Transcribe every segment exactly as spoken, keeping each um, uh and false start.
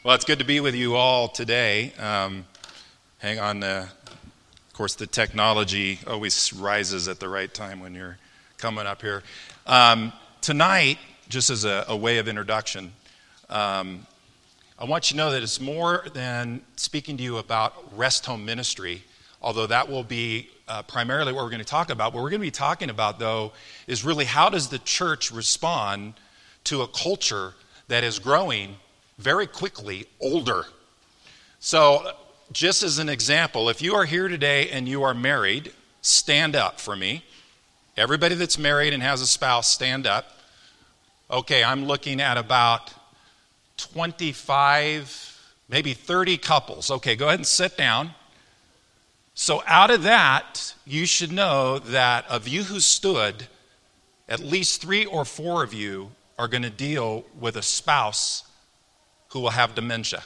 Well, it's good to be with you all today. Um, hang on. Uh, of course, the technology always rises at the right time when you're coming up here. Um, tonight, just as a, a way of introduction, um, I want you to know that it's more than speaking to you about rest home ministry, although that will be uh, primarily what we're going to talk about. What we're going to be talking about, though, is really how does the church respond to a culture that is growing very quickly older. So just as an example, if you are here today and you are married, stand up for me. Everybody that's married and has a spouse, stand up. Okay, I'm looking at about twenty-five, maybe thirty couples. Okay, go ahead and sit down. So out of that, you should know that of you who stood, at least three or four of you are going to deal with a spouse who will have dementia.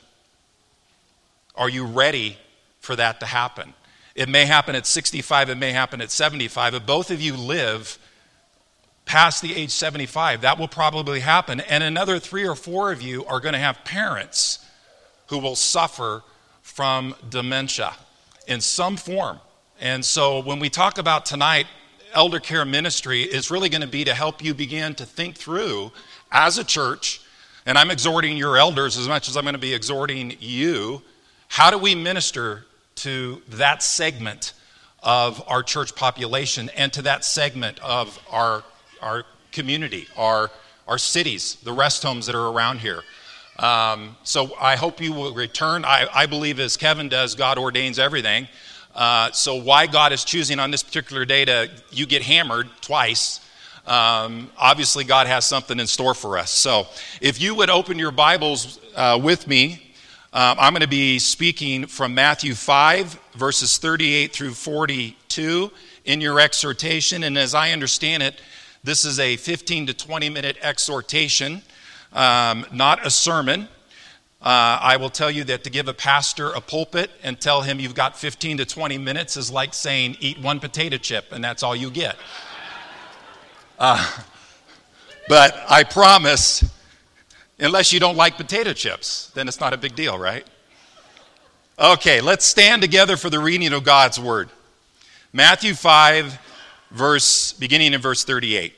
Are you ready for that to happen? It may happen at sixty-five, it may happen at seventy-five. If both of you live past the age seventy-five, that will probably happen. And another three or four of you are going to have parents who will suffer from dementia in some form. And so when we talk about tonight, elder care ministry is really going to be to help you begin to think through as a church. And I'm exhorting your elders as much as I'm going to be exhorting you. How do we minister to that segment of our church population and to that segment of our our community, our our cities, the rest homes that are around here? Um, so I hope you will return. I, I believe, as Kevin does, God ordains everything. Uh, so why God is choosing on this particular day to you get hammered twice, Um, obviously, God has something in store for us. So if you would open your Bibles uh, with me, um, I'm going to be speaking from Matthew five, verses thirty-eight through forty-two in your exhortation. And as I understand it, this is a fifteen to twenty minute exhortation, um, not a sermon. Uh, I will tell you that to give a pastor a pulpit and tell him you've got fifteen to twenty minutes is like saying eat one potato chip and that's all you get. Uh, but I promise, unless you don't like potato chips, then it's not a big deal, right? Okay, let's stand together for the reading of God's word. Matthew five, verse beginning in verse thirty-eight.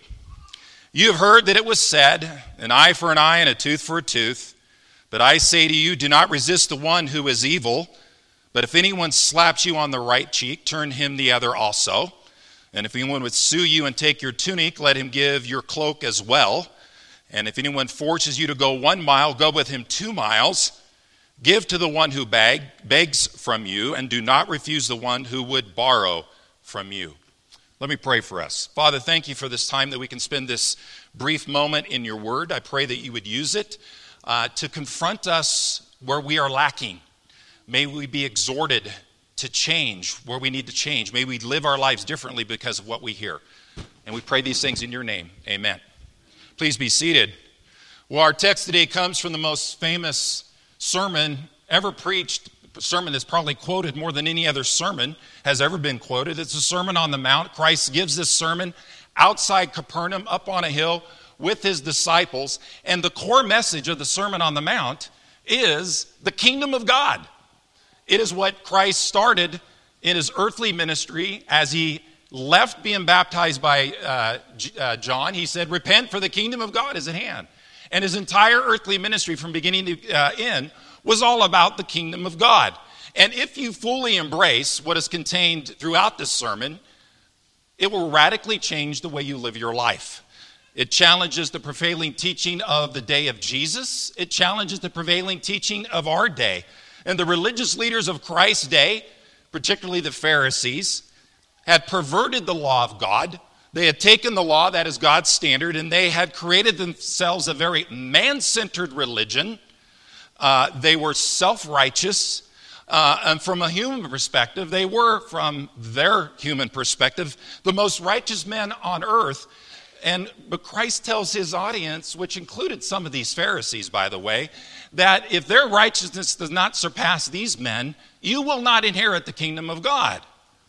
You have heard that it was said, an eye for an eye and a tooth for a tooth. But I say to you, do not resist the one who is evil. But if anyone slaps you on the right cheek, turn him the other also. And if anyone would sue you and take your tunic, let him give your cloak as well. And if anyone forces you to go one mile, go with him two miles. Give to the one who beg, begs from you, and do not refuse the one who would borrow from you. Let me pray for us. Father, thank you for this time that we can spend this brief moment in your word. I pray that you would use it uh, to confront us where we are lacking. May we be exhorted to change where we need to change. May we live our lives differently because of what we hear. And we pray these things in your name. Amen. Please be seated. Well, our text today comes from the most famous sermon ever preached, a sermon that's probably quoted more than any other sermon has ever been quoted. It's the Sermon on the Mount. Christ gives this sermon outside Capernaum, up on a hill with his disciples. And the core message of the Sermon on the Mount is the kingdom of God. It is what Christ started in his earthly ministry as he left being baptized by uh, uh, John. He said, repent, for the kingdom of God is at hand. And his entire earthly ministry from beginning to uh, end was all about the kingdom of God. And if you fully embrace what is contained throughout this sermon, it will radically change the way you live your life. It challenges the prevailing teaching of the day of Jesus. It challenges the prevailing teaching of our day. And the religious leaders of Christ's day, particularly the Pharisees, had perverted the law of God. They had taken the law, that is God's standard, and they had created themselves a very man-centered religion. Uh, they were self-righteous. Uh, and from a human perspective, they were, from their human perspective, the most righteous men on earth. And but Christ tells his audience, which included some of these Pharisees, by the way, that if their righteousness does not surpass these men, you will not inherit the kingdom of God.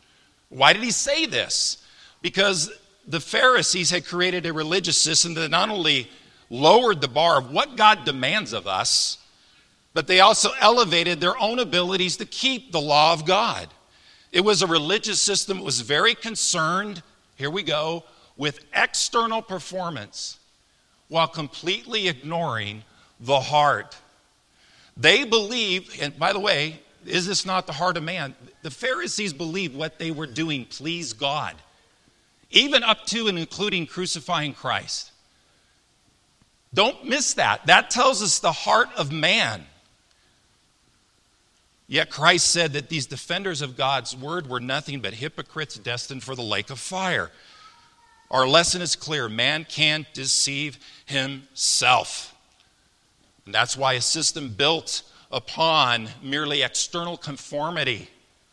Why did he say this? Because the Pharisees had created a religious system that not only lowered the bar of what God demands of us, but they also elevated their own abilities to keep the law of God. It was a religious system that was very concerned, here we go, with external performance while completely ignoring the heart. They believed, and by the way, is this not the heart of man? The Pharisees believed what they were doing pleased God, even up to and including crucifying Christ. Don't miss that. That tells us the heart of man. Yet Christ said that these defenders of God's word were nothing but hypocrites destined for the lake of fire. Our lesson is clear. Man can't deceive himself. And that's why a system built upon merely external conformity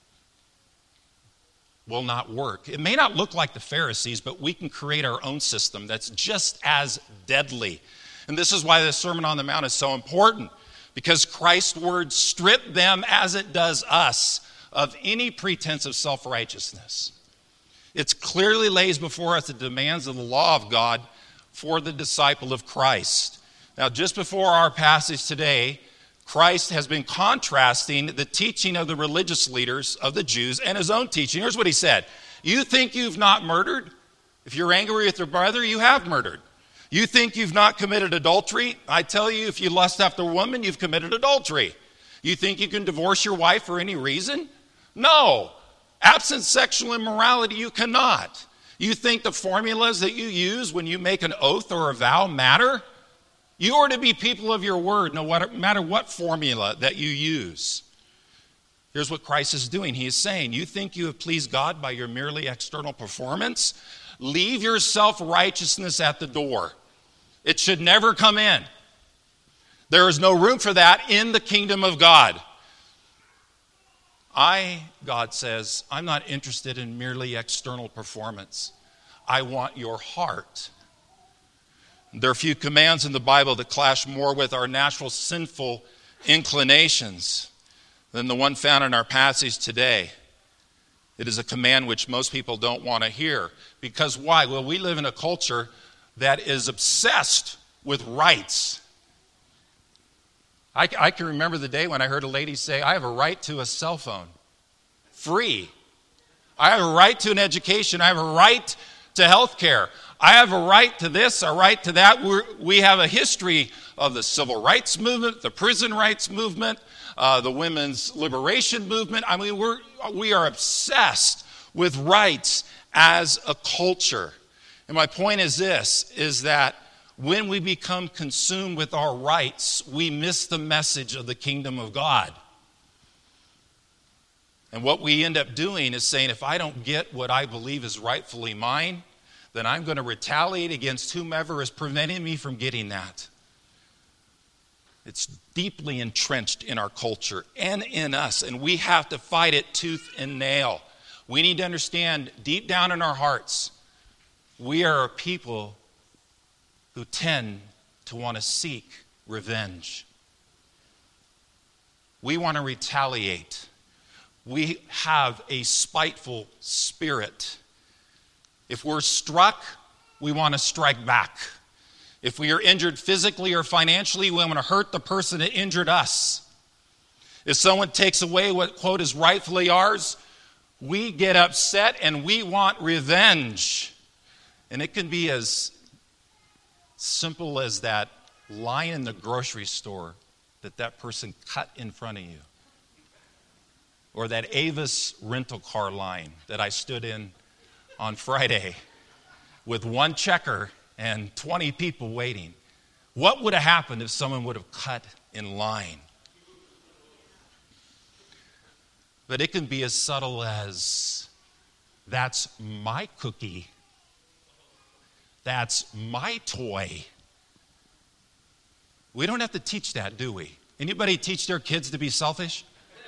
will not work. It may not look like the Pharisees, but we can create our own system that's just as deadly. And this is why the Sermon on the Mount is so important, because Christ's word stripped them, as it does us, of any pretense of self-righteousness. It clearly lays before us the demands of the law of God for the disciple of Christ. Now, just before our passage today, Christ has been contrasting the teaching of the religious leaders of the Jews and his own teaching. Here's what he said. You think you've not murdered? If you're angry with your brother, you have murdered. You think you've not committed adultery? I tell you, if you lust after a woman, you've committed adultery. You think you can divorce your wife for any reason? No. Absent sexual immorality, you cannot. You think the formulas that you use when you make an oath or a vow matter? You are to be people of your word, no matter what formula that you use. Here's what Christ is doing. He is saying, you think you have pleased God by your merely external performance? Leave your self-righteousness at the door. It should never come in. There is no room for that in the kingdom of God. I, God says, I'm not interested in merely external performance. I want your heart. There are a few commands in the Bible that clash more with our natural sinful inclinations than the one found in our passage today. It is a command which most people don't want to hear. Because why? Well, we live in a culture that is obsessed with rights. I, I can remember the day when I heard a lady say, I have a right to a cell phone. Free. I have a right to an education. I have a right to health care. I have a right to this, a right to that. We're, we have a history of the civil rights movement, the prison rights movement, uh, the women's liberation movement. I mean, we're, we are obsessed with rights as a culture. And my point is this, is that when we become consumed with our rights, we miss the message of the kingdom of God. And what we end up doing is saying, if I don't get what I believe is rightfully mine, then I'm going to retaliate against whomever is preventing me from getting that. It's deeply entrenched in our culture and in us, and we have to fight it tooth and nail. We need to understand deep down in our hearts, we are a people who tend to want to seek revenge. We want to retaliate. We have a spiteful spirit. If we're struck, we want to strike back. If we are injured physically or financially, we want to hurt the person that injured us. If someone takes away what, quote, is rightfully ours, we get upset and we want revenge. And it can be as simple as that line in the grocery store that that person cut in front of you. Or that Avis rental car line that I stood in on Friday with one checker and twenty people waiting. What would have happened if someone would have cut in line? But it can be as subtle as, that's my cookie. That's my toy. We don't have to teach that, do we? Anybody teach their kids to be selfish?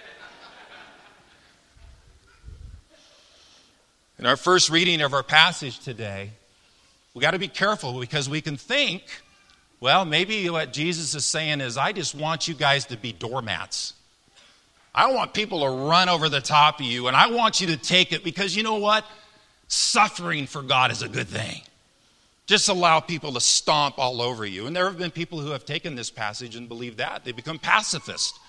In our first reading of our passage today, we got to be careful because we can think, well, maybe what Jesus is saying is, I just want you guys to be doormats. I want people to run over the top of you, and I want you to take it because you know what? Suffering for God is a good thing. Just allow people to stomp all over you. And there have been people who have taken this passage and believe that. They become pacifist.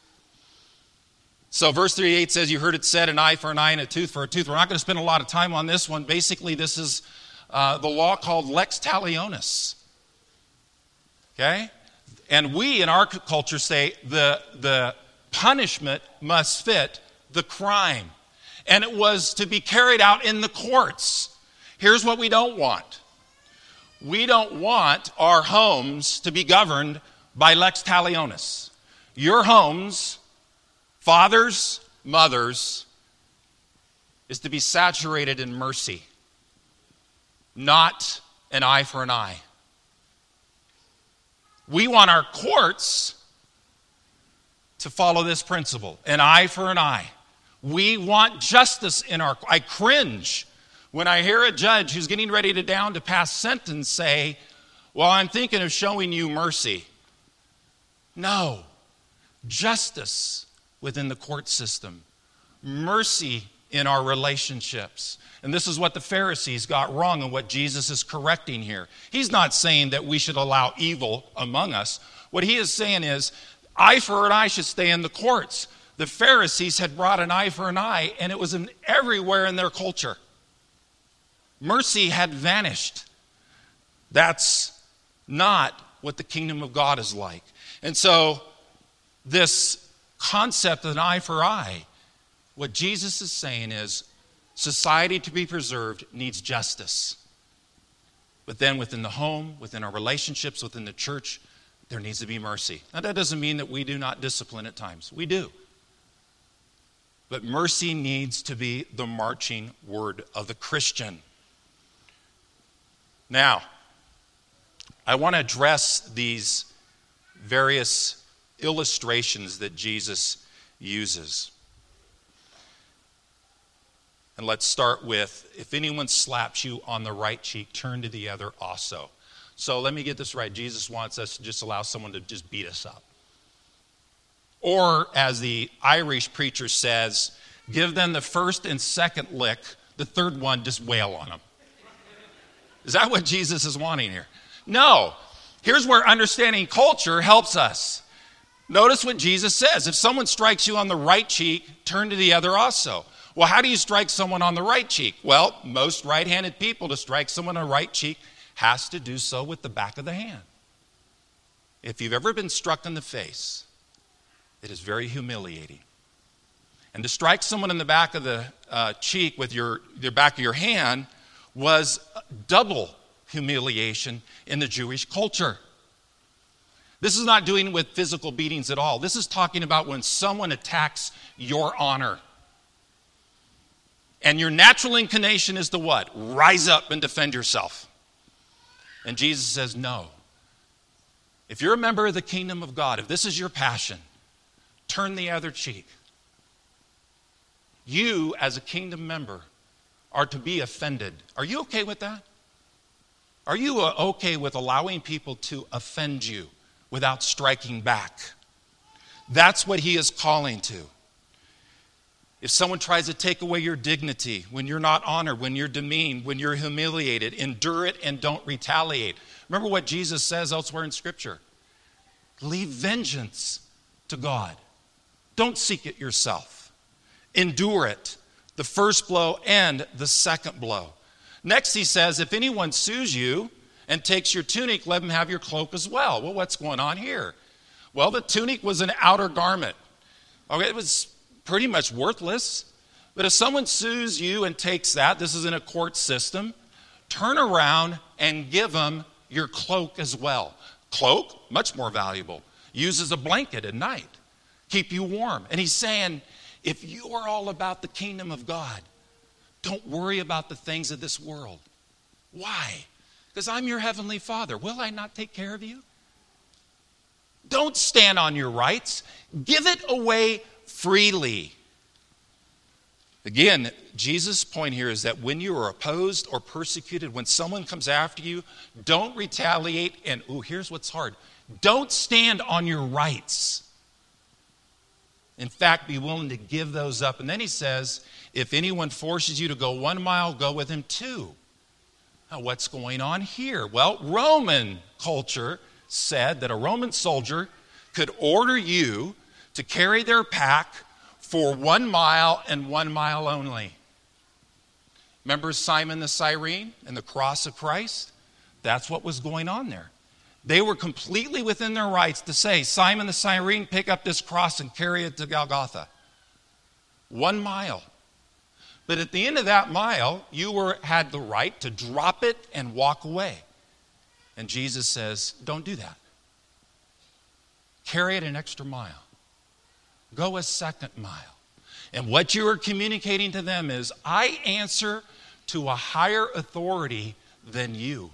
So verse thirty-eight says, you heard it said, an eye for an eye and a tooth for a tooth. We're not going to spend a lot of time on this one. Basically, this is uh, the law called lex talionis. Okay? And we in our culture say the, the punishment must fit the crime. And it was to be carried out in the courts. Here's what we don't want. We don't want our homes to be governed by lex talionis. Your homes, fathers, mothers, is to be saturated in mercy, not an eye for an eye. We want our courts to follow this principle, an eye for an eye. We want justice in our... I cringe when I hear a judge who's getting ready to down to pass sentence say, well, I'm thinking of showing you mercy. No. Justice within the court system. Mercy in our relationships. And this is what the Pharisees got wrong and what Jesus is correcting here. He's not saying that we should allow evil among us. What he is saying is, eye for an eye should stay in the courts. The Pharisees had brought an eye for an eye, and it was in everywhere in their culture. Mercy had vanished. That's not what the kingdom of God is like. And so, this concept of an eye for eye, what Jesus is saying is, society to be preserved needs justice. But then within the home, within our relationships, within the church, there needs to be mercy. Now that doesn't mean that we do not discipline at times. We do. But mercy needs to be the marching word of the Christian. Now, I want to address these various illustrations that Jesus uses. And let's start with, if anyone slaps you on the right cheek, turn to the other also. So let me get this right. Jesus wants us to just allow someone to just beat us up. Or, as the Irish preacher says, give them the first and second lick, the third one, just wail on them. Is that what Jesus is wanting here? No. Here's where understanding culture helps us. Notice what Jesus says. If someone strikes you on the right cheek, turn to the other also. Well, how do you strike someone on the right cheek? Well, most right-handed people, to strike someone on the right cheek, has to do so with the back of the hand. If you've ever been struck in the face, it is very humiliating. And to strike someone in the back of the uh, cheek with your, your back of your hand was double humiliation in the Jewish culture. This is not doing with physical beatings at all. This is talking about when someone attacks your honor. And your natural inclination is to what? Rise up and defend yourself. And Jesus says, no. If you're a member of the kingdom of God, if this is your passion, turn the other cheek. You, as a kingdom member, are to be offended. Are you okay with that? Are you okay with allowing people to offend you without striking back? That's what he is calling to. If someone tries to take away your dignity, when you're not honored, when you're demeaned, when you're humiliated, endure it and don't retaliate. Remember what Jesus says elsewhere in Scripture. Leave vengeance to God. Don't seek it yourself. Endure it, the first blow and the second blow. Next he says, if anyone sues you and takes your tunic, let him have your cloak as well. Well, what's going on here? Well, the tunic was an outer garment. Okay, it was pretty much worthless. But if someone sues you and takes that, this is in a court system, turn around and give them your cloak as well. Cloak, much more valuable. Use as a blanket at night. Keep you warm. And he's saying, if you are all about the kingdom of God, don't worry about the things of this world. Why? Because I'm your heavenly Father. Will I not take care of you? Don't stand on your rights. Give it away freely. Again, Jesus' point here is that when you are opposed or persecuted, when someone comes after you, don't retaliate. And, oh, here's what's hard. Don't stand on your rights. In fact, be willing to give those up. And then he says, if anyone forces you to go one mile, go with him two. Now, what's going on here? Well, Roman culture said that a Roman soldier could order you to carry their pack for one mile and one mile only. Remember Simon the Cyrene and the cross of Christ? That's what was going on there. They were completely within their rights to say, Simon the Cyrene, pick up this cross and carry it to Golgotha. One mile. But at the end of that mile, you were had the right to drop it and walk away. And Jesus says, don't do that. Carry it an extra mile. Go a second mile. And what you are communicating to them is, I answer to a higher authority than you.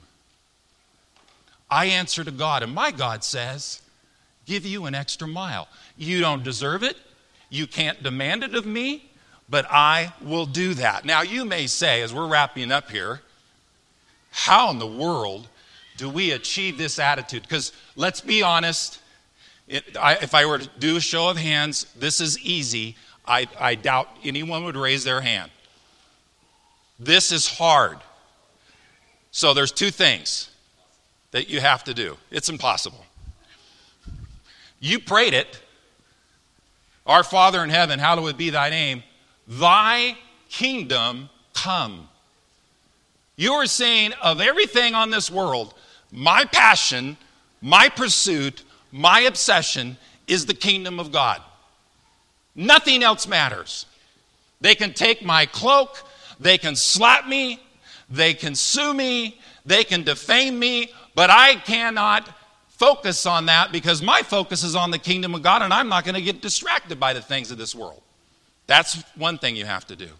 I answer to God, and my God says, give you an extra mile. You don't deserve it. You can't demand it of me, but I will do that. Now, you may say, as we're wrapping up here, how in the world do we achieve this attitude? Because let's be honest, it, I, if I were to do a show of hands, this is easy. I, I doubt anyone would raise their hand. This is hard. So there's two things that you have to do. It's impossible. You prayed it. Our Father in heaven, hallowed be thy name. Thy kingdom come. You are saying, of everything on this world, my passion, my pursuit, my obsession is the kingdom of God. Nothing else matters. They can take my cloak, they can slap me, they can sue me, they can defame me, but I cannot focus on that because my focus is on the kingdom of God, and I'm not going to get distracted by the things of this world. That's one thing you have to do.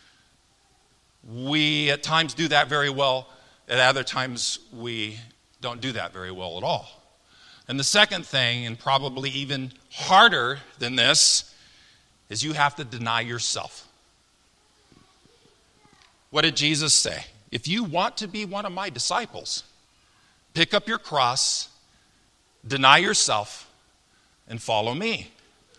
We at times do that very well. At other times we don't do that very well at all. And the second thing, and probably even harder than this, is you have to deny yourself. What did Jesus say? If you want to be one of my disciples, pick up your cross, deny yourself, and follow me.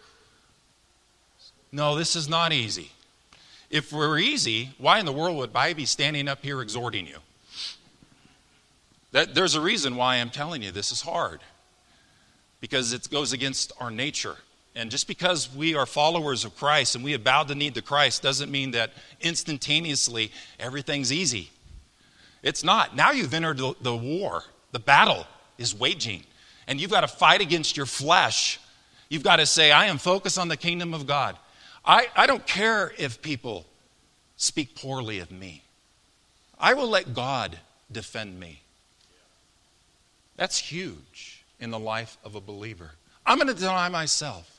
No, this is not easy. If we're easy, why in the world would I be standing up here exhorting you? That, there's a reason why I'm telling you this is hard. Because it goes against our nature. And just because we are followers of Christ and we have bowed the knee to Christ doesn't mean that instantaneously everything's easy. It's not. Now you've entered the, the war. The battle is waging. And you've got to fight against your flesh. You've got to say, I am focused on the kingdom of God. I, I don't care if people speak poorly of me. I will let God defend me. That's huge in the life of a believer. I'm going to deny myself.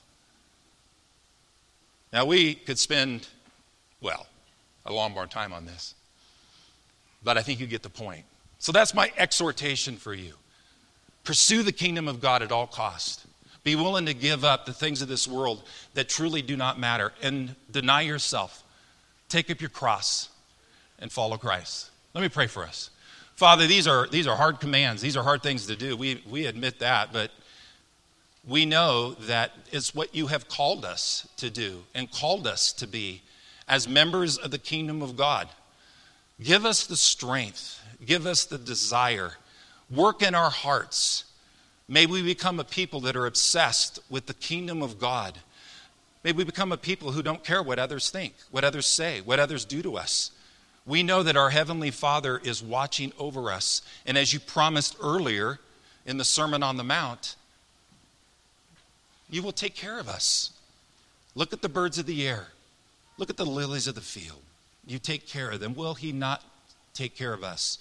Now, we could spend, well, a long more time on this. But I think you get the point. So that's my exhortation for you. Pursue the kingdom of God at all costs. Be willing to give up the things of this world that truly do not matter. And deny yourself. Take up your cross and follow Christ. Let me pray for us. Father, these are, these are hard commands. These are hard things to do. We, we admit that, but we know that it's what you have called us to do and called us to be as members of the kingdom of God. Give us the strength. Give us the desire. Work in our hearts. May we become a people that are obsessed with the kingdom of God. May we become a people who don't care what others think, what others say, what others do to us. We know that our Heavenly Father is watching over us. And as you promised earlier in the Sermon on the Mount, you will take care of us. Look at the birds of the air. Look at the lilies of the field. You take care of them. Will he not take care of us,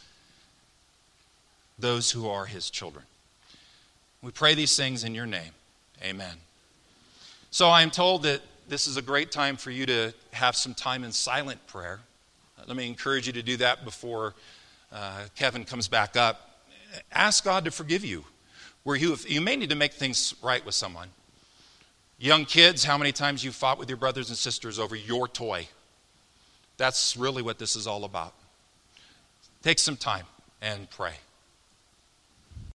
those who are his children? We pray these things in your name. Amen. So I am told that this is a great time for you to have some time in silent prayer. Uh, let me encourage you to do that before uh, Kevin comes back up. Ask God to forgive you. Where you, you may need to make things right with someone. Young kids, how many times you fought with your brothers and sisters over your toy? That's really what this is all about. Take some time and pray.